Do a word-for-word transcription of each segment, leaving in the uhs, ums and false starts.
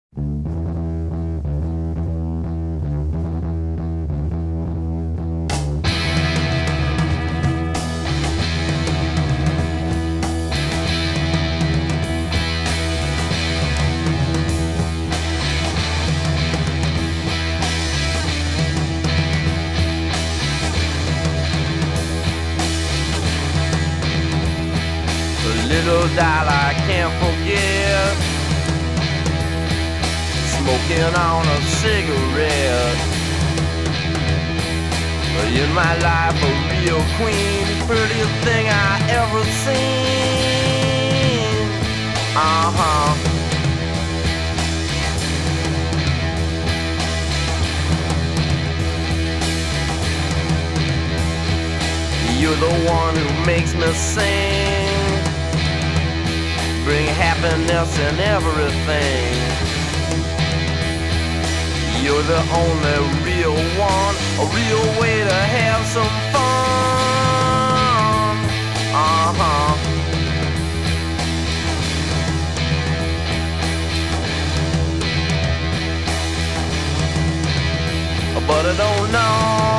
Little doll I can't forget, smoking on a cigarette. In my life a real queen, prettiest thing I ever seen. Uh-huh. You're the one who makes me sing, bring happiness in everything. You're the only real one, a real way to have some fun. Uh-huh. But I don't know,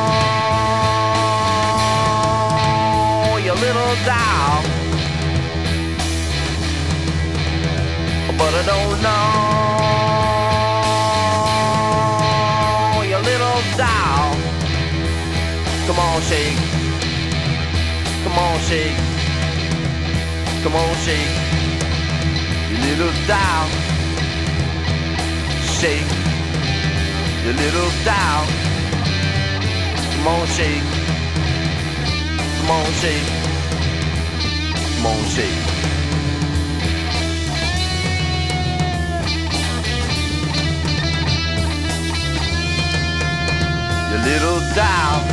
you little doll. But I don't know, you little doll. Come on, shake. Come on, shake. Come on, shake. You little doll. Shake. You little doll. Come on, shake. Come on, shake. Come on, shake. Little doll.